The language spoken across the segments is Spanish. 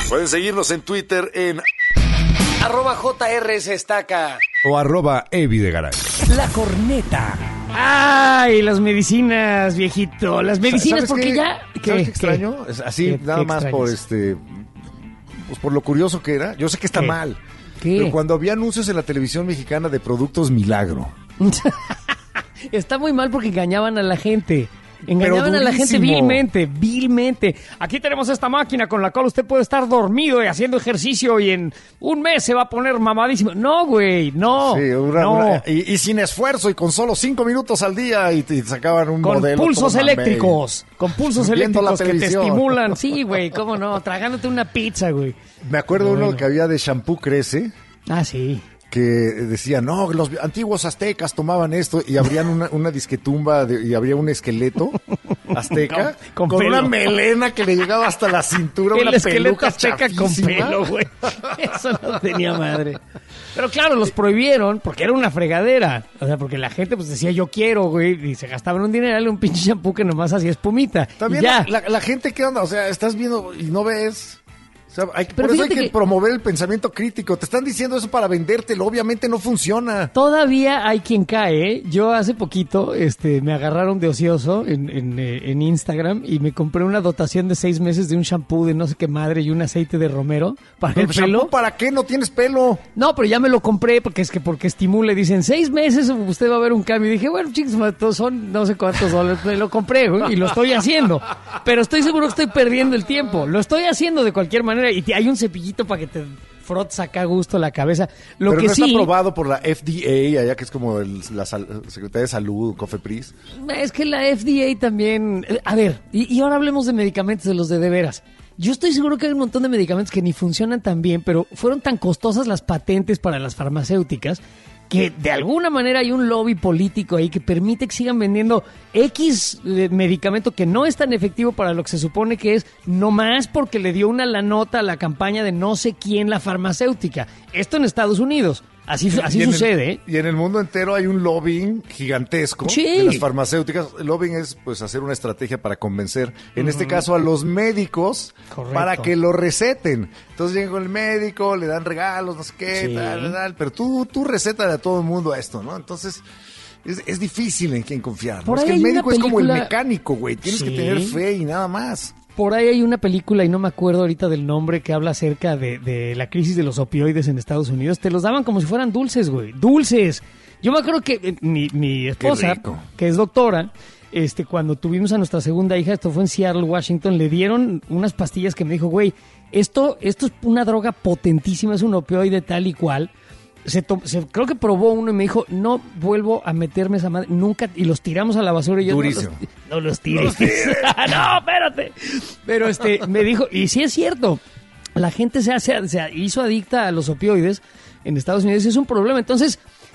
Pueden seguirnos en Twitter en @JRSestaca o @Evidegaray. La Corneta. Ay, las medicinas, viejito. Las medicinas, porque qué? ya... ¿Sabes qué extraño? Así, ¿Qué nada más por extrañas? pues por lo curioso que era. Yo sé que está ¿Qué? mal. ¿Qué? Pero cuando había anuncios en la televisión mexicana de productos milagro. Está muy mal porque engañaban a la gente. Engañaban a la gente durísimo. vilmente. Aquí tenemos esta máquina con la cual usted puede estar dormido y haciendo ejercicio y en un mes se va a poner mamadísimo. No, güey, no. Sí, no. y sin esfuerzo y con solo 5 minutos al día y sacaban un Con modelo. pulsos todo mamey. eléctricos. Con pulsos Viendo la eléctricos que te televisión. estimulan. Sí, güey, cómo no. Tragándote una pizza, güey. Me acuerdo Bueno. uno que había de shampoo Crece. Ah, sí. Que decía, no, los antiguos aztecas tomaban esto y abrían una disquetumba y habría un esqueleto azteca Con con pelo. una melena que le llegaba hasta la cintura, El una esqueleto peluca azteca con chafísima. pelo, güey. Eso no tenía madre. Pero claro, los prohibieron porque era una fregadera. O sea, porque la gente pues decía, yo quiero, güey. Y se gastaban un dineral en un pinche shampoo que nomás hacía espumita. También y ya. la gente que anda, o sea, estás viendo y no ves. O sea, Pero por eso hay fíjate que que- promover el pensamiento crítico. Te están diciendo eso para vendértelo, obviamente no funciona. Todavía hay quien cae, ¿eh? Yo hace poquito me agarraron de ocioso en Instagram y me compré una dotación de 6 meses de un shampoo de no sé qué madre y un aceite de romero para el Pero, pelo. ¿shampoo ¿para qué? No tienes pelo. No, pero ya me lo compré porque estimule. Dicen, 6 meses usted va a ver un cambio. Y dije, bueno, chicos, todos son no sé cuántos dólares. Me lo compré, güey, y lo estoy haciendo. Pero estoy seguro que estoy perdiendo el tiempo. Lo estoy haciendo de cualquier manera. Y hay un cepillito para que te frotes acá a gusto la cabeza. Lo Pero que no sí... está aprobado por la FDA, allá que es como la Secretaría de Salud, Cofepris. Es que la FDA también... A ver, y ahora hablemos de medicamentos, de los de veras. Yo estoy seguro que hay un montón de medicamentos que ni funcionan tan bien, pero fueron tan costosas las patentes para las farmacéuticas que de alguna manera hay un lobby político ahí que permite que sigan vendiendo X medicamento que no es tan efectivo para lo que se supone que es, nomás porque le dio una la nota a la campaña de no sé quién la farmacéutica. Esto en Estados Unidos. Así Y en sucede, ¿eh? Y en el mundo entero hay un lobbying gigantesco Sí. de las farmacéuticas. El lobbying es pues hacer una estrategia para convencer, en este caso a los médicos, Correcto. para que lo receten. Entonces llegan con el médico, le dan regalos, no sé qué, Sí. tal, pero tú recétale a todo el mundo esto, ¿no? Entonces es difícil en quién confiar, ¿no? Por Es ahí que el hay una médico es como el película- mecánico, güey. Tienes que Sí. tener fe y nada más. Por ahí hay una película, y no me acuerdo ahorita del nombre, que habla acerca de la crisis de los opioides en Estados Unidos. Te los daban como si fueran dulces, güey. ¡Dulces! Yo me acuerdo que mi esposa, rico. que es doctora, cuando tuvimos a nuestra segunda hija, esto fue en Seattle, Washington, le dieron unas pastillas que me dijo, güey, esto es una droga potentísima, es un opioide tal y cual. Creo que probó uno y me dijo, no vuelvo a meterme esa madre nunca, y los tiramos a la basura y yo Durísimo. no los tires. No, espérate. Pero me dijo, y sí es cierto, la gente se hizo adicta a los opioides en Estados Unidos, y es un problema. Entonces,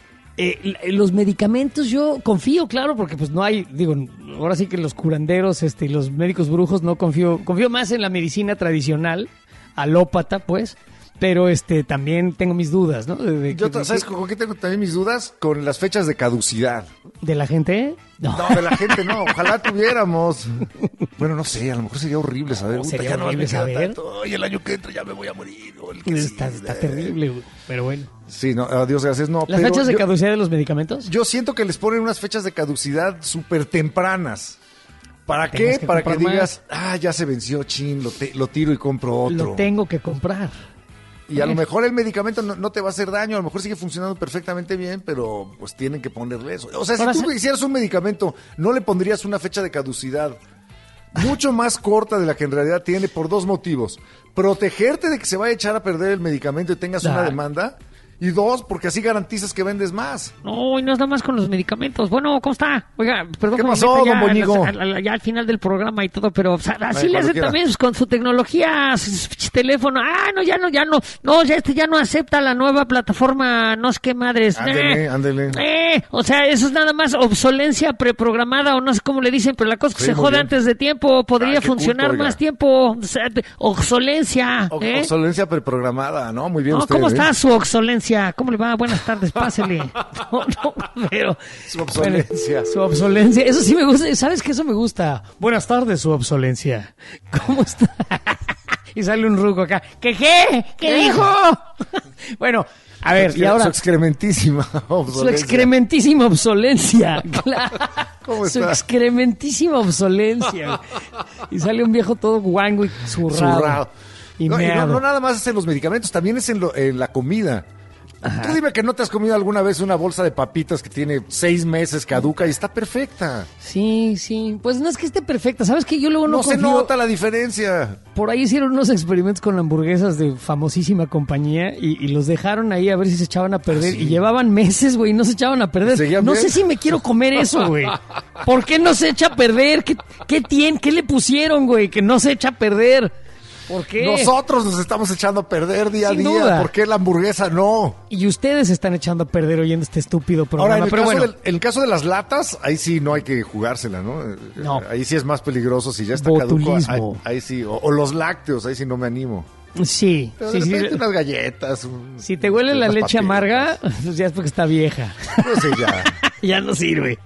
los medicamentos yo confío, claro, porque pues no hay, digo, ahora sí que los curanderos, y los médicos brujos no confío más en la medicina tradicional, alópata, pues. Pero también tengo mis dudas, ¿no? ¿Sabes con qué tengo también mis dudas? Con las fechas de caducidad. ¿De la gente? No, de la gente no. Ojalá tuviéramos. Bueno, no sé, a lo mejor sería horrible saber. Sería ya no horrible me queda saber. tanto. Oye, el año que entra ya me voy a morir. O el que Está sigue. terrible, güey, pero bueno. Sí, no, a Dios gracias, no. ¿Las pero fechas de yo- caducidad de los medicamentos? Yo siento que les ponen unas fechas de caducidad súper tempranas. ¿Para Tienes qué? que Para que comprar digas, ya se venció, chin, lo tiro y compro otro. Lo tengo que comprar. Y a lo mejor el medicamento no te va a hacer daño, a lo mejor sigue funcionando perfectamente bien, pero pues tienen que ponerle eso. O sea, si Ahora tú hicieras un medicamento, no le pondrías una fecha de caducidad mucho más corta de la que en realidad tiene por dos motivos. Protegerte de que se vaya a echar a perder el medicamento y tengas una demanda. Y dos, porque así garantizas que vendes más. No, y no es nada más con los medicamentos. Bueno, ¿cómo está? Oiga, perdón. ¿Qué que me pasó, meta don Boñigo? ya al final del programa y todo, pero o sea, así Ay, le cuando hacen quiera. también con su tecnología, su teléfono. No, ya no. No, ya no acepta la nueva plataforma, no sé qué madres. Ándele. O sea, eso es nada más obsolencia preprogramada o no sé cómo le dicen, pero la cosa es que Sí, se muy jode bien. antes de tiempo, podría Qué funcionar culto, oiga. más tiempo. O sea, obsolencia. Obsolencia preprogramada, ¿no? Muy bien No, usted. ¿cómo ¿eh? está su obsolencia? ¿Cómo le va? Buenas tardes, pásele. No, pero... Su obsolencia. Bueno, su obsolencia. Eso sí me gusta. ¿Sabes qué? Eso me gusta. Buenas tardes, su obsolencia. ¿Cómo está? Y sale un ruco acá. ¿Qué? ¿Qué dijo? Bueno, a ver, y ahora... Su excrementísima obsolencia. Su excrementísima obsolencia. Claro. ¿Cómo Su está? excrementísima obsolencia. Y sale un viejo todo guango y zurrado. Y no, meado. no nada más es en los medicamentos, también es en la comida. Tú dime que no te has comido alguna vez una bolsa de papitas que tiene 6 meses caduca y está perfecta. Sí. Pues no es que esté perfecta. ¿Sabes qué? Yo luego no No se confío. nota la diferencia. Por ahí hicieron unos experimentos con hamburguesas de famosísima compañía y los dejaron ahí a ver si se echaban a perder. ¿Ah, sí? Y llevaban meses, güey, y no se echaban a perder. ¿Seguían No bien? sé si me quiero comer eso, güey. ¿Por qué no se echa a perder? ¿Qué tiene? ¿Qué le pusieron, güey? Que no se echa a perder. ¿Por qué? Nosotros nos estamos echando a perder día a Sin día. duda. ¿Por qué la hamburguesa no? Y ustedes están echando a perder oyendo este estúpido programa. Ahora, en Pero bueno, en el caso de las latas, ahí sí no hay que jugársela, ¿no? No. Ahí sí es más peligroso si ya está Botulismo. caduco. Ahí sí. O los lácteos, ahí sí no me animo. sí. Pero Sí, de sí. repente unas galletas. Si te huele la unas leche papitas. amarga, pues ya es porque está vieja. Pues sí, ya. Ya no sirve.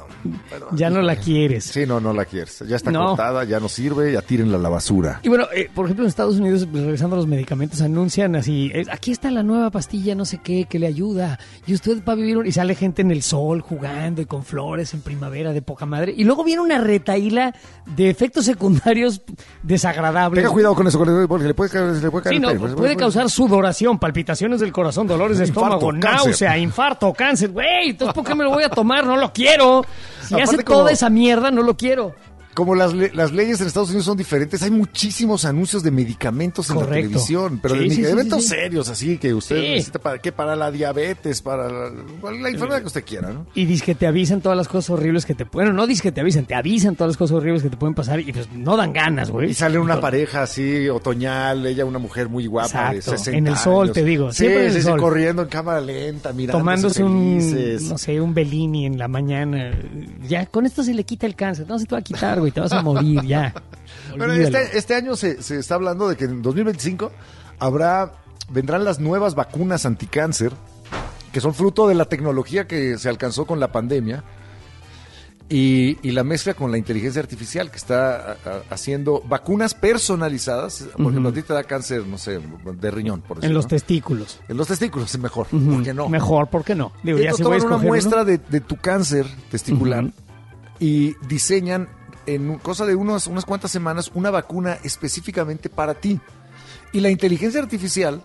Ya no la quieres. Sí, no la quieres. Ya está No. cortada, ya no sirve, ya tírenla a la basura. Y bueno, por ejemplo, en Estados Unidos, pues, regresando a los medicamentos, anuncian así, aquí está la nueva pastilla, no sé qué, que le ayuda. Y usted va a vivir, y sale gente en el sol jugando y con flores en primavera de poca madre. Y luego viene una retaíla de efectos secundarios desagradables. Tenga cuidado con eso, porque le puede caer, Sí, el no, pelo. puede causar sudoración, palpitaciones del corazón, dolores de Infarto, estómago, cáncer. náusea, infarto, cáncer. Güey, entonces ¿por qué me lo voy a tomar? No lo quiero. Si Aparte, hace como- toda esa mierda, no lo quiero. Como las leyes en Estados Unidos son diferentes, hay muchísimos anuncios de medicamentos en Correcto. la televisión, pero Sí, de sí, medicamentos sí, sí. serios, así que usted Sí. necesita para la diabetes, para la enfermedad que usted quiera, ¿no? Y dice que te avisan todas las cosas horribles que te pueden... Bueno, no dice que te avisan todas las cosas horribles que te pueden pasar y pues no dan ganas, güey. Y sale una pareja así, otoñal, ella una mujer muy guapa de Exacto, 60 en el sol, años. te digo, Sí, siempre en el sí, sol. corriendo en cámara lenta, mirando Tomándose felices. no sé, un Bellini en la mañana. Ya, con esto se le quita el cáncer. No se te va a quitar, güey, te vas a morir, ya. Bueno, Olvídalo. este año se está hablando de que en 2025 vendrán las nuevas vacunas anticáncer, que son fruto de la tecnología que se alcanzó con la pandemia y la mezcla con la inteligencia artificial que está haciendo vacunas personalizadas. Por ejemplo, a ti te da cáncer, no sé, de riñón, por En decirlo. los ¿no? testículos. En los testículos es mejor, Ujú. ¿por qué no? Mejor, ¿por qué no? Digo, ya Ellos si voy a toman una escoger muestra uno. de tu cáncer testicular Ujú. y diseñan en cosa de unas cuantas semanas una vacuna específicamente para ti. Y la inteligencia artificial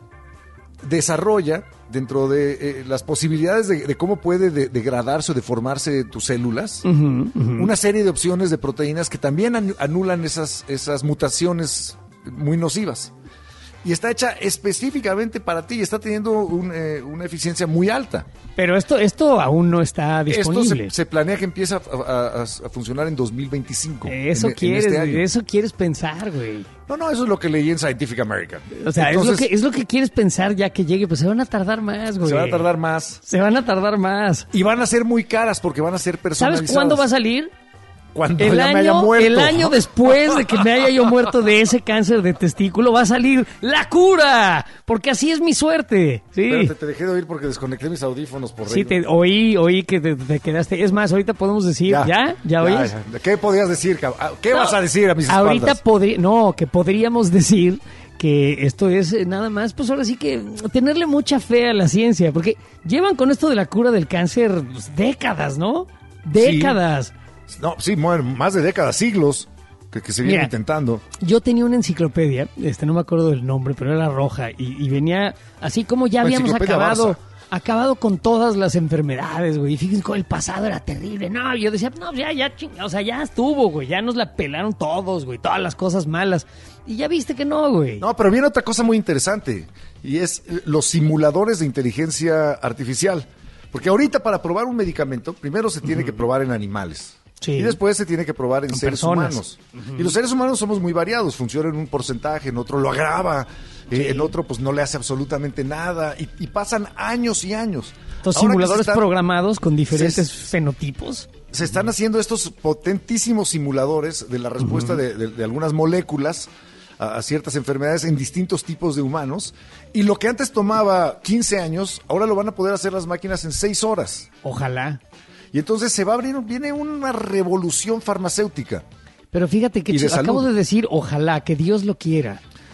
desarrolla dentro de las posibilidades de cómo puede degradarse o deformarse tus células, Ujú, ujú. una serie de opciones de proteínas que también anulan esas mutaciones muy nocivas. Y está hecha específicamente para ti y está teniendo una eficiencia muy alta. Pero esto aún no está Esto disponible. se planea que empiece a funcionar en 2025. Eso en quieres, este año. eso quieres pensar, güey. No, eso es lo que leí en Scientific American. O sea, Entonces, es lo que quieres pensar ya que llegue, pues se van a tardar más, güey. se van a tardar más. Se van a tardar más. Y van a ser muy caras porque van a ser personalizadas. ¿Sabes cuándo va a salir? Cuando ya me haya muerto. El año después de que me haya yo muerto de ese cáncer de testículo va a salir la cura, porque así es mi suerte. Sí, Espérate, te dejé de oír porque desconecté mis audífonos por sí, reír. oí que te quedaste. Es más, ahorita podemos decir, ¿ya oyes? ya. ¿Qué podías decir, cabrón? ¿Qué No, vas a decir a mis ahorita espaldas? que podríamos decir que esto es nada más, pues ahora sí que tenerle mucha fe a la ciencia, porque llevan con esto de la cura del cáncer pues, décadas, ¿no? Décadas. No, sí, más de décadas, siglos que se viene Mira, intentando. Yo tenía una enciclopedia, no me acuerdo del nombre, pero era roja y venía así como ya La habíamos enciclopedia Barça. acabado con todas las enfermedades, güey. Y fíjense cómo el pasado era terrible. No, yo decía, no, o sea, ya estuvo, güey. Ya nos la pelaron todos, güey. Todas las cosas malas. Y ya viste que no, güey. No, pero viene otra cosa muy interesante y es los simuladores de inteligencia artificial. Porque ahorita para probar un medicamento, primero se tiene que probar en animales. Sí. Y después se tiene que probar en Con seres personas. humanos. Y los seres humanos somos muy variados, funciona en un porcentaje, en otro lo agrava, en otro pues no le hace absolutamente nada y pasan años y años. Estos Ahora que simuladores se están- programados con diferentes fenotipos. se están haciendo estos potentísimos simuladores de la respuesta de algunas moléculas a ciertas enfermedades en distintos tipos de humanos. Y lo que antes tomaba 15 años, ahora lo van a poder hacer las máquinas en 6 horas. Ojalá. Y entonces viene una revolución farmacéutica. Pero fíjate que Y de acabo salud. de decir, ojalá, que Dios lo quiera.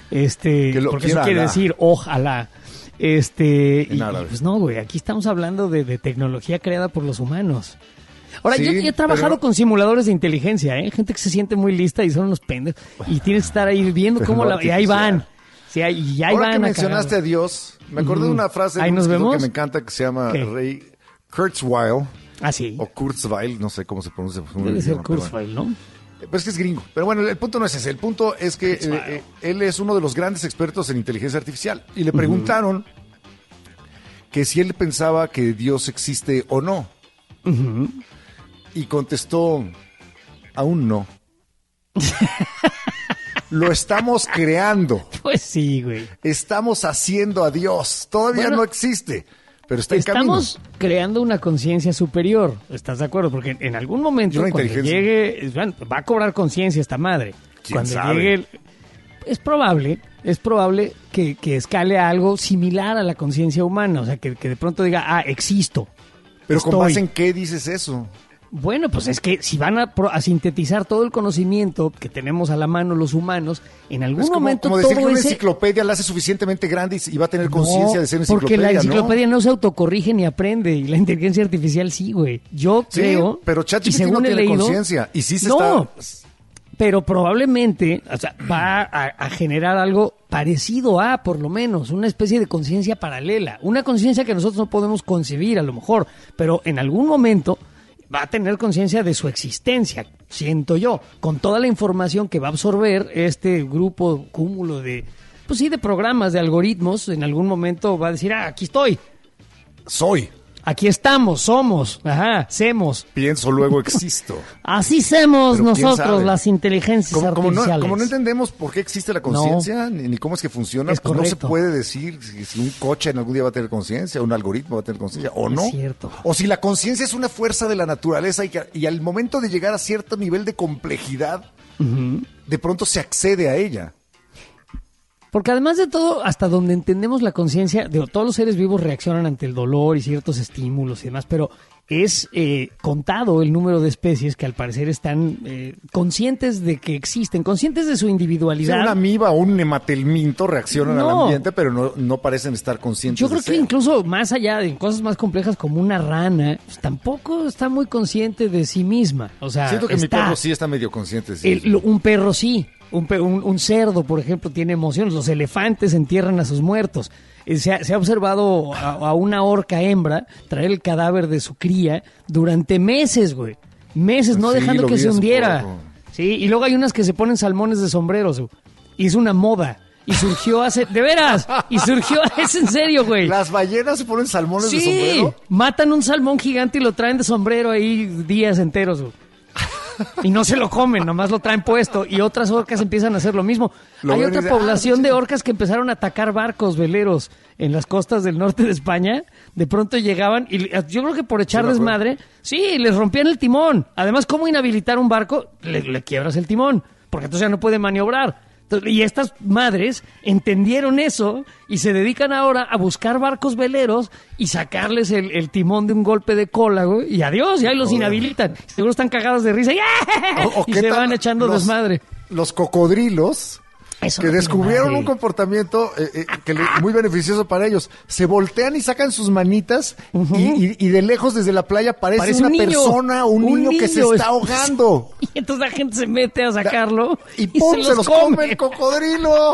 porque eso quiere decir ojalá. En árabe. Pues no, güey, aquí estamos hablando de tecnología creada por los humanos. Ahora, Sí, yo he trabajado con simuladores de inteligencia, gente que se siente muy lista y son unos pendejos, y tienes que estar ahí viendo cómo y ahí van. Sí, y ahí Ahora van que a mencionaste a Dios, me acordé de una frase de ¿Ahí un nos escritor vemos? que me encanta que se llama ¿Qué? Ray Kurzweil. Ah, sí. O Kurzweil, no sé cómo se pronuncia. Debe ser Kurzweil, ¿no? Pero es que es gringo. Pero bueno, el punto no es ese. El punto es que él es uno de los grandes expertos en inteligencia artificial. Y le preguntaron que si él pensaba que Dios existe o no. Y contestó, aún no. Lo estamos creando. Pues sí, güey. Estamos haciendo a Dios. Todavía no existe, pero está en camino. Estamos creando una conciencia superior. ¿Estás de acuerdo? Porque en algún momento, Y una cuando inteligencia. llegue, va a cobrar conciencia esta madre. ¿Quién Cuando sabe? llegue, es probable que escale a algo similar a la conciencia humana. O sea, que de pronto diga, existo. Pero ¿con estoy. base en qué dices eso? Bueno, pues es que si van a sintetizar todo el conocimiento que tenemos a la mano los humanos, en algún Es momento como decir que todo una ese... enciclopedia la hace suficientemente grande y va a tener conciencia de ser porque enciclopedia, la enciclopedia ¿no? no se autocorrige ni aprende, y la inteligencia artificial sí, güey. Yo Sí, creo... pero y ChatGPT según no he tiene leído- conciencia. Y sí se No, está... pero probablemente, o sea, va a generar algo parecido a, por lo menos, una especie de conciencia paralela. Una conciencia que nosotros no podemos concebir, a lo mejor, pero en algún momento va a tener conciencia de su existencia, siento yo, con toda la información que va a absorber este grupo, cúmulo de, pues sí, de programas, de algoritmos. En algún momento va a decir, aquí estoy, Soy. aquí estamos, somos, semos. Pienso, luego existo. Así somos Pero ¿quién nosotros, sabe? las inteligencias Como artificiales. no entendemos por qué existe la conciencia, ni cómo es que funciona, Es pues no se correcto. puede decir si un coche en algún día va a tener conciencia, un algoritmo va a tener conciencia, o no. Es cierto. O si la conciencia es una fuerza de la naturaleza y al momento de llegar a cierto nivel de complejidad, de pronto se accede a ella. Porque además de todo, hasta donde entendemos la conciencia, todos los seres vivos reaccionan ante el dolor y ciertos estímulos y demás, pero es contado el número de especies que al parecer están conscientes de que existen, conscientes de su Si individualidad. una amiba o un nematelminto reaccionan al No. ambiente, pero no parecen estar conscientes Yo creo de que ser. incluso más allá de cosas más complejas como una rana, pues tampoco está muy consciente de sí misma. O sea, Siento que mi está. perro sí está medio consciente de sí. Un perro sí. Un cerdo, por ejemplo, tiene emociones. Los elefantes entierran a sus muertos. Se ha observado a una orca hembra traer el cadáver de su cría durante meses, güey. Meses, no Sí, dejando lo que vi se hace hundiera. poco. Sí, y luego hay unas que se ponen salmones de sombreros, güey. Y es una moda. Y surgió hace... ¡De veras! Y surgió... Es en serio, güey. ¿Las ballenas se ponen salmones de Sí, sombrero? matan un salmón gigante y lo traen de sombrero ahí días enteros, güey. Y no se lo comen, nomás lo traen puesto. Y otras orcas empiezan a hacer lo mismo. Lo Hay ven y otra dicen, población de orcas que empezaron a atacar barcos veleros en las costas del norte de España. De pronto llegaban y yo creo que por echar Sí, me acuerdo. desmadre, sí, les rompían el timón. Además, ¿cómo inhabilitar un barco? Le quiebras el timón, porque entonces ya no puede maniobrar. Y estas madres entendieron eso y se dedican ahora a buscar barcos veleros y sacarles el timón de un golpe de cola, güey, y adiós, ya los Joder. inhabilitan. Seguro están cagadas de risa O y qué se tal van echando desmadre. Los cocodrilos Eso que no tiene descubrieron madre. un comportamiento muy beneficioso para ellos. Se voltean y sacan sus manitas y de lejos desde la playa parece una un niño, persona, un niño que se está ahogando. Y entonces la gente se mete a sacarlo Y ¡pum! Se los come el cocodrilo.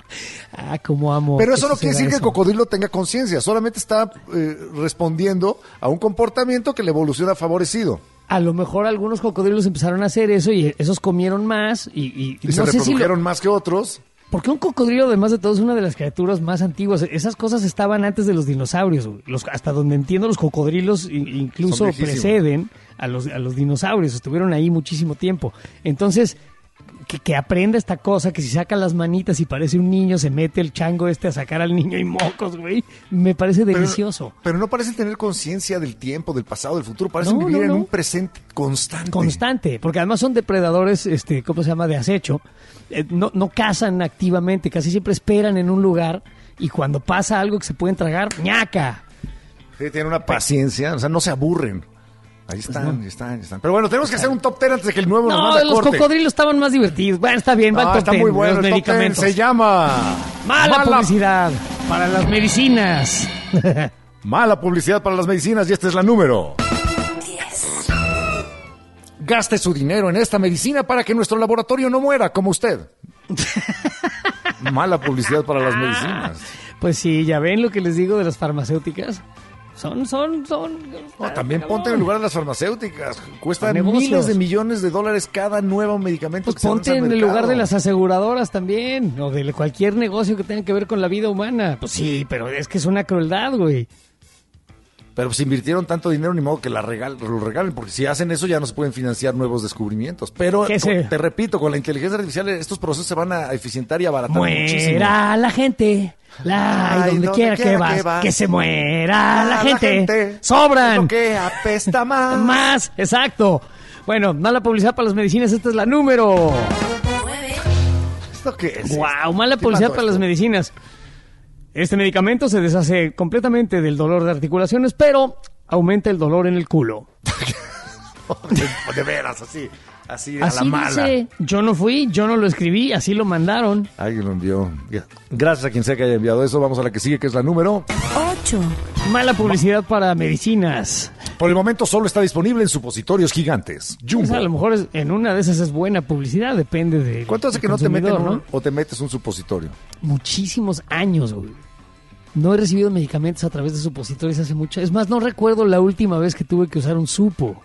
Cómo amo. Pero eso no quiere decir que el eso. cocodrilo tenga conciencia, solamente está respondiendo a un comportamiento que la evolución ha favorecido. A lo mejor algunos cocodrilos empezaron a hacer eso y esos comieron más Y no se sé si reprodujeron más que otros. porque un cocodrilo, además de todo, es una de las criaturas más antiguas. Esas cosas estaban antes de los dinosaurios, güey. Hasta donde entiendo, los cocodrilos incluso Son viejísimos. preceden a los dinosaurios. Estuvieron ahí muchísimo tiempo. Entonces, que aprenda esta cosa, que si saca las manitas y parece un niño, se mete el chango a sacar al niño y mocos, güey. Me parece delicioso. Pero no parecen tener conciencia del tiempo, del pasado, del futuro. Parecen No, vivir no, en no. un presente constante. Constante, porque además son depredadores, ¿cómo se llama? De acecho. No cazan activamente, casi siempre esperan en un lugar y cuando pasa algo que se pueden tragar, ¡ñaca! Sí, tienen una paciencia, o sea, no se aburren. Ahí están. Pero bueno, tenemos que hacer un top 10 antes de que el nuevo nos No, mande a los corte. cocodrilos estaban más divertidos. Bueno, está bien, va el top está 10 muy bueno. los El top 10 medicamentos. se llama... Mala publicidad para las medicinas. Mala publicidad para las medicinas y esta es la número 10. Gaste su dinero en esta medicina para que nuestro laboratorio no muera como usted. Mala publicidad para las medicinas. Pues sí, ya ven lo que les digo de las farmacéuticas. Son. No, también ponte en el lugar de las farmacéuticas. Cuestan Negocios. miles de millones de dólares cada nuevo medicamento Pues que se lanza ponte al en el mercado. lugar de las aseguradoras también, o de cualquier negocio que tenga que ver con la vida humana. Pues sí, pero es que es una crueldad, güey. Pero pues invirtieron tanto dinero, ni modo que lo regalen, porque si hacen eso ya no se pueden financiar nuevos descubrimientos. Pero te repito, con la inteligencia artificial estos procesos se van a eficientar y abaratar muchísimo. Muera la gente. Ay, donde quiera que vas, que se muera la gente. Sobran. Es lo que apesta más. Más, exacto. Bueno, mala publicidad para las medicinas, esta es la número 9. ¿Esto qué es? Wow, mala publicidad para las medicinas. Este medicamento se deshace completamente del dolor de articulaciones, pero aumenta el dolor en el culo. De veras, así a Así la mala. dice, yo no fui, yo no lo escribí, así lo mandaron. Alguien lo envió. Gracias a quien sea que haya enviado eso. Vamos a la que sigue, que es la número 8. Mala publicidad para medicinas. Por el momento solo está disponible en supositorios gigantes. Pues Jumbo. a lo mejor en una de esas es buena publicidad, depende de. ¿Cuánto hace que no te meten o te metes un supositorio? Muchísimos años, güey. No he recibido medicamentos a través de supositorios hace mucho. Es más, no recuerdo la última vez que tuve que usar un supo.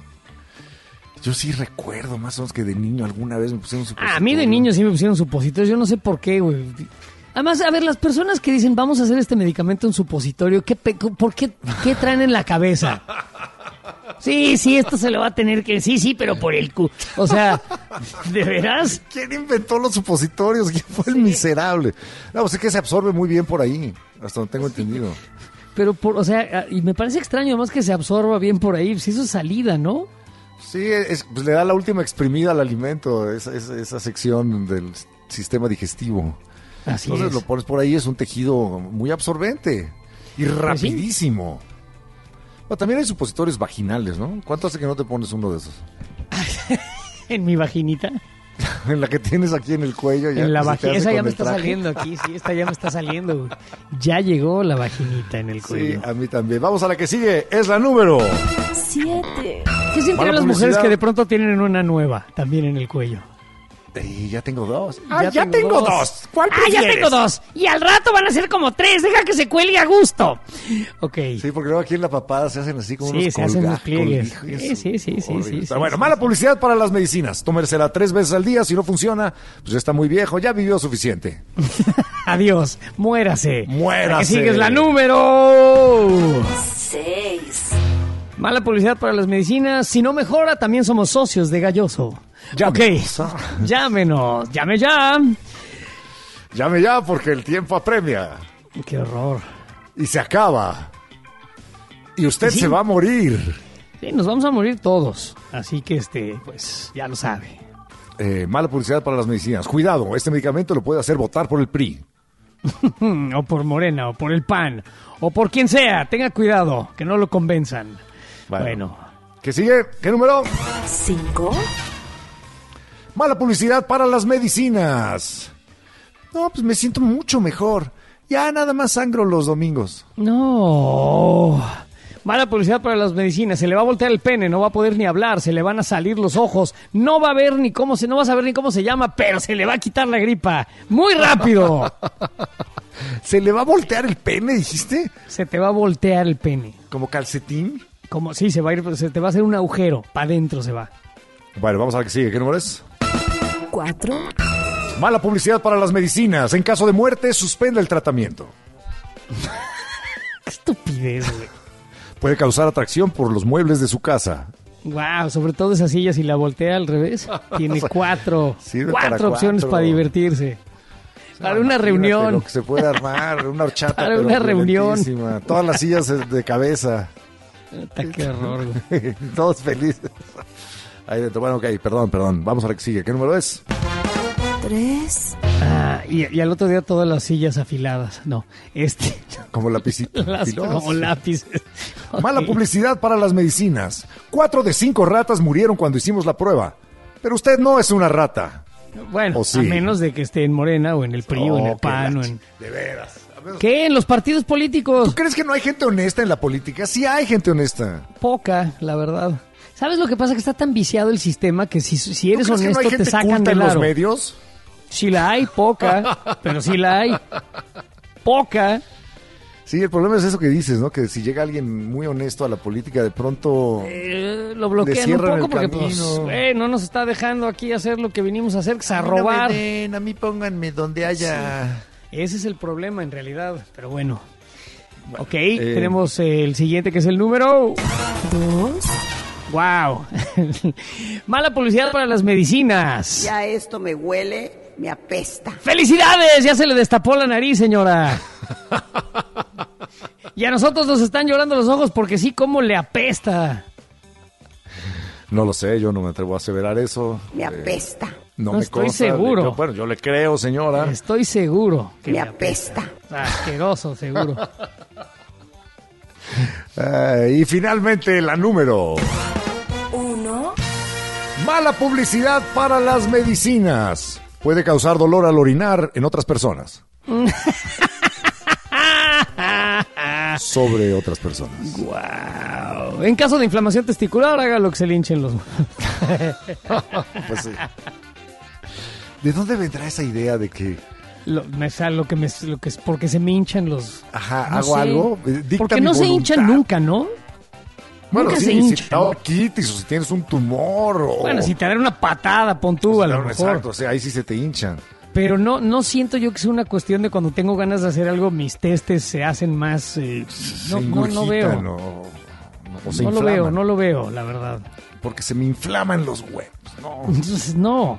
Yo sí recuerdo más o menos que de niño alguna vez me pusieron un supositorio. A mí de niño sí me pusieron supositorios. Yo no sé por qué, güey. Además, a ver, las personas que dicen vamos a hacer este medicamento en supositorio, ¿qué traen en la cabeza? Sí, esto se lo va a tener que... Sí, pero por el cu... O sea, ¿de veras? ¿Quién inventó los supositorios? ¿Quién fue el miserable? No, pues es que se absorbe muy bien por ahí, hasta donde tengo entendido. Pero, o sea, y me parece extraño además que se absorba bien por ahí. Si eso es salida, ¿no? Sí, pues le da la última exprimida al alimento, esa sección del sistema digestivo. Así Entonces es. lo pones por ahí, es un tejido muy absorbente y rapidísimo. Bueno, también hay supositorios vaginales, ¿no? ¿Cuánto hace que no te pones uno de esos? En mi vaginita. En la que tienes aquí en el cuello. En la se te vagina. hace Esa con ya me el está traje. saliendo aquí, sí, esta ya me está saliendo, güey. Ya llegó la vaginita en el Sí, cuello. a mí también. Vamos a la que sigue, es la número 7. ¿Qué sienten Mala las mujeres publicidad. que de pronto tienen una nueva también en el cuello? Ya tengo dos. Ya tengo dos. ¿Cuál Ah, ya tengo dos. Y al rato van a ser como 3. Deja que se cuelgue a gusto. Ok. Sí, porque luego aquí en la papada se hacen así como Sí, unos se hacen los pliegues. colgajos. Sí. Horrible. Sí, Bueno, sí, mala sí. publicidad para las medicinas. Tomérsela 3 veces al día. Si no funciona, pues ya está muy viejo. Ya vivió suficiente. Adiós. Muérase. Muérase. La que sigue es la número 6. Mala publicidad para las medicinas. Si no mejora, también somos socios de Galloso. Llámenos. Ok. Llámenos. Llame ya. Llame ya porque el tiempo apremia. Qué horror. Y se acaba. Y usted Sí. se va a morir. Sí, nos vamos a morir todos. Así que pues ya lo sabe. Mala publicidad para las medicinas. Cuidado, este medicamento lo puede hacer votar por el PRI. O por Morena, o por el PAN, o por quien sea. Tenga cuidado, que no lo convenzan. Bueno. ¿Qué sigue? ¿Qué número? 5. Mala publicidad para las medicinas. No, pues me siento mucho mejor. Ya nada más sangro los domingos. No. Mala publicidad para las medicinas. Se le va a voltear el pene, no va a poder ni hablar, se le van a salir los ojos, no va a ver ni cómo no va a saber ni cómo se llama, pero se le va a quitar la gripa. Muy rápido. ¿Se le va a voltear el pene, dijiste? Se te va a voltear el pene. ¿Como calcetín? Como sí, se te va a hacer un agujero, para adentro se va. Bueno, vamos a ver qué sigue. ¿Qué número es? 4. Mala publicidad para las medicinas. En caso de muerte, suspende el tratamiento. Qué estupidez, güey. Puede causar atracción por los muebles de su casa. Wow, sobre todo esa silla si la voltea al revés, tiene cuatro Sirve para opciones cuatro. para divertirse. Para una Imagínate reunión. Lo que se puede armar, una horchata. Para pero una reunión. violentísima. Todas las sillas de cabeza. Qué horror, güey. Todos felices. Ahí dentro. Bueno, ok, perdón. Vamos a ver qué sigue. ¿Qué número es? 3. Y al otro día todas las sillas afiladas. No, Como lapicito. como lápices. Mala Ok. publicidad para las medicinas. 4 de 5 ratas murieron cuando hicimos la prueba. Pero usted no es una rata. Bueno, ¿O sí? a menos de que esté en Morena o en el PRI o en el Oh, PAN. de veras. ¿Qué? ¿En los partidos políticos? ¿Tú crees que no hay gente honesta en la política? Sí hay gente honesta. Poca, la verdad. ¿Sabes lo que pasa? Que está tan viciado el sistema que si ¿Tú eres crees que no honesto hay te gente sacan culta del en los aro. medios? Sí la hay, poca, pero sí la hay. Poca. Sí, el problema es eso que dices, ¿no? Que si llega alguien muy honesto a la política, de pronto... Lo bloquean un cierran poco el porque pues, camino. no nos está dejando aquí hacer lo que vinimos a hacer, que es a robar. a mí pónganme donde haya... Ese es el problema en realidad, pero bueno. Ok, tenemos el siguiente que es el número... 2, ¡Wow! Mala publicidad para las medicinas. Ya esto me huele, me apesta. ¡Felicidades! Ya se le destapó la nariz, señora. Y a nosotros nos están llorando los ojos porque sí, cómo le apesta. No lo sé, yo no me atrevo a aseverar eso. Me apesta. No No me estoy consta. seguro. Yo le creo, señora. Estoy seguro que Me le apesta. Asqueroso, seguro. Y finalmente la número. 1, Mala publicidad para las medicinas. Puede causar dolor al orinar en otras personas. Sobre otras personas. Wow. En caso de inflamación testicular, haga lo que se le hinchen los... Pues sí. ¿De dónde vendrá esa idea de que lo que es porque se me hinchan los... ajá, no hago sé. algo? Dicta Porque mi no se voluntad. hinchan nunca, ¿no? Bueno, Nunca sí, se si hinchan. te da otitis o si tienes un tumor o... Bueno, si te dan una patada, pon tú a lo mejor. Exacto, o sea, ahí sí se te hinchan. Pero no siento yo que sea una cuestión de cuando tengo ganas de hacer algo, mis testes se hacen más... Se no ingurgitan veo. o se No lo inflaman. veo, no lo veo, la verdad. Porque se me inflaman los huevos. No, Entonces, no.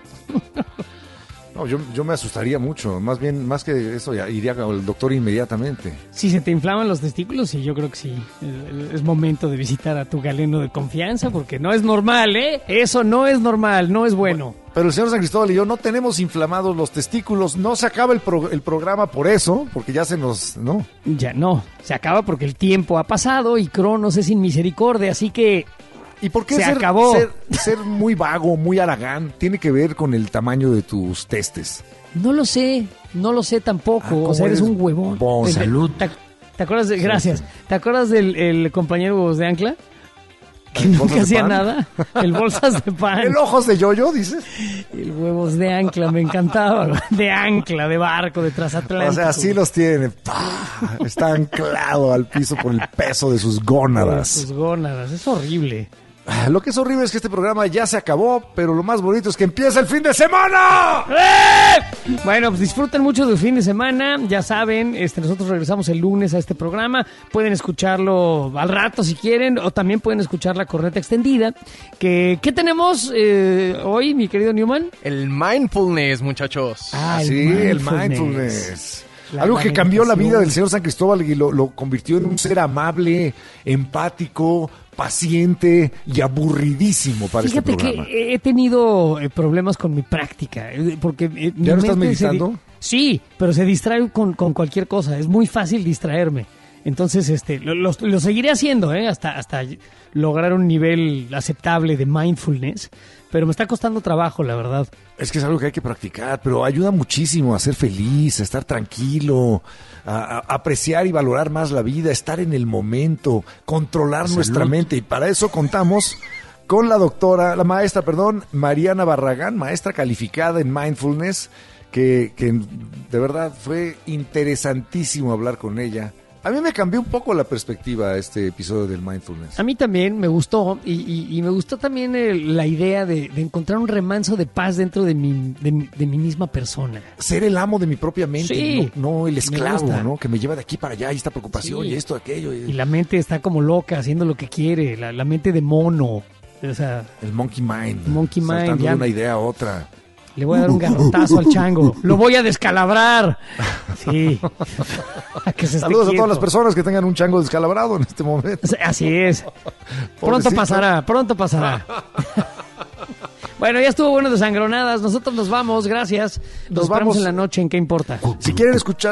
no yo me asustaría mucho. Más bien, más que eso, ya iría al doctor inmediatamente. Si se te inflaman los testículos, sí, yo creo que sí. Es momento de visitar a tu galeno de confianza porque no es normal, ¿eh? Eso no es normal, no es bueno. Pero el señor San Cristóbal y yo no tenemos inflamados los testículos. No se acaba el programa por eso, porque ya se nos... ¿no? Ya no, se acaba porque el tiempo ha pasado y Cronos es sin misericordia, así que... ¿Y por qué Se acabó. ser muy vago, muy haragán, tiene que ver con el tamaño de tus testes? No lo sé tampoco. ¿cómo O sea, eres eres un huevón. bon? Salud. ¿Te acuerdas de... Gracias. ¿Te acuerdas del el compañero Huevos de Ancla? Que ¿El nunca bolsas de hacía pan? nada. El bolsas de pan. ¿El ojos de yoyo, dices? El Huevos de Ancla, me encantaba. De ancla, de barco, de transatlántico. O sea, así los tiene. ¡Pah! Está anclado al piso por el peso de sus gónadas. Sus gónadas. Es horrible. Lo que es horrible es que este programa ya se acabó, pero lo más bonito es que empieza el fin de semana. Bueno, pues disfruten mucho del fin de semana. Ya saben, nosotros regresamos el lunes a este programa. Pueden escucharlo al rato si quieren, o también pueden escuchar la corneta extendida. ¿Qué tenemos hoy, mi querido Newman? El mindfulness, muchachos. El mindfulness. La Algo que cambió la meditación. vida del señor San Cristóbal y lo convirtió en un ser amable, empático, paciente y aburridísimo para Fíjate este programa. que he tenido problemas con mi práctica, porque mi ¿Ya no estás mente meditando? Sí, pero se distrae con cualquier cosa. Es muy fácil distraerme. Entonces, lo seguiré haciendo, hasta lograr un nivel aceptable de mindfulness. Pero me está costando trabajo, la verdad. Es que es algo que hay que practicar, pero ayuda muchísimo a ser feliz, a estar tranquilo, a apreciar y valorar más la vida, estar en el momento, controlar nuestra mente. Y para eso contamos con la maestra, Mariana Barragán, maestra calificada en mindfulness, que de verdad fue interesantísimo hablar con ella. A mí me cambió un poco la perspectiva este episodio del mindfulness. A mí también me gustó y me gustó también la idea de encontrar un remanso de paz dentro de mi misma persona. Ser el amo de mi propia mente, Sí, no el me esclavo, gusta. ¿no? Que me lleva de aquí para allá y esta preocupación Sí. y esto, aquello. Y la mente está como loca haciendo lo que quiere, la mente de mono. O sea, El monkey mind. Monkey mind, saltando ya. de una idea a otra. le voy a dar un garrotazo al chango. ¡Lo voy a descalabrar! Sí. Que se esté Saludos a quieto. todas las personas que tengan un chango descalabrado en este momento. Así es. Pronto Pobrecito. pasará, pronto pasará. Bueno, ya estuvo bueno de sangronadas. Nosotros nos vamos, gracias. Nos Nos vamos vamos. en la noche, ¿en qué importa? Si quieren escuchar...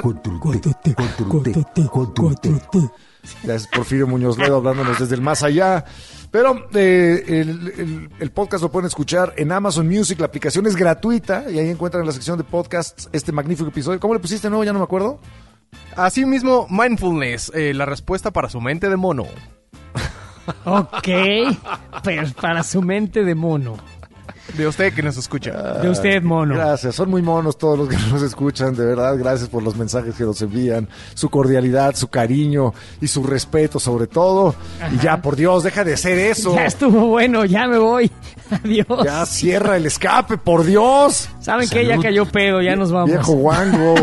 Ya es Porfirio Muñoz Ledo hablándonos desde el más allá. Pero el podcast lo pueden escuchar en Amazon Music. La aplicación es gratuita y ahí encuentran en la sección de podcasts este magnífico episodio. ¿Cómo le pusiste? No, ya no me acuerdo. Asimismo, mindfulness, la respuesta para su mente de mono. Ok, pero para su mente de mono. De usted que nos escucha. De usted, mono. Gracias, son muy monos todos los que nos escuchan, de verdad, gracias por los mensajes que nos envían, su cordialidad, su cariño y su respeto sobre todo. Y ya, por Dios, deja de hacer eso. Ya estuvo bueno, ya me voy. Adiós. Ya cierra el escape, por Dios. ¿Saben qué? Ya cayó pedo, ya nos vamos. Viejo guango.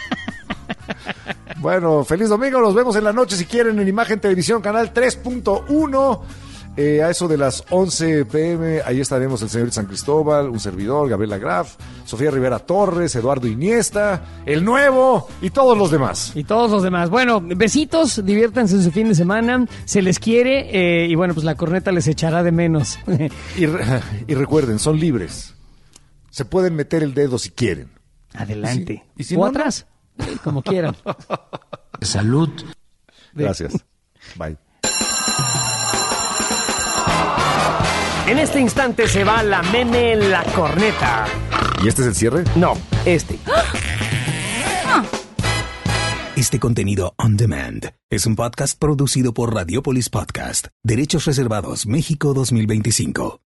Bueno, feliz domingo, nos vemos en la noche si quieren en Imagen Televisión, canal 3.1. A eso de las 11 p.m. ahí estaremos el señor San Cristóbal, un servidor, Gabriela Graf, Sofía Rivera Torres, Eduardo Iniesta, el nuevo y todos los demás. Y todos los demás. Bueno, besitos, diviértanse en su fin de semana, se les quiere y bueno, pues la corneta les echará de menos. Y recuerden, son libres. Se pueden meter el dedo si quieren. Adelante. ¿Y si o no, atrás, como quieran. Salud. Gracias. Bye. En este instante se va la meme en la corneta. ¿Y este es el cierre? No, este. Este contenido on demand es un podcast producido por Radiopolis Podcast. Derechos reservados México 2025.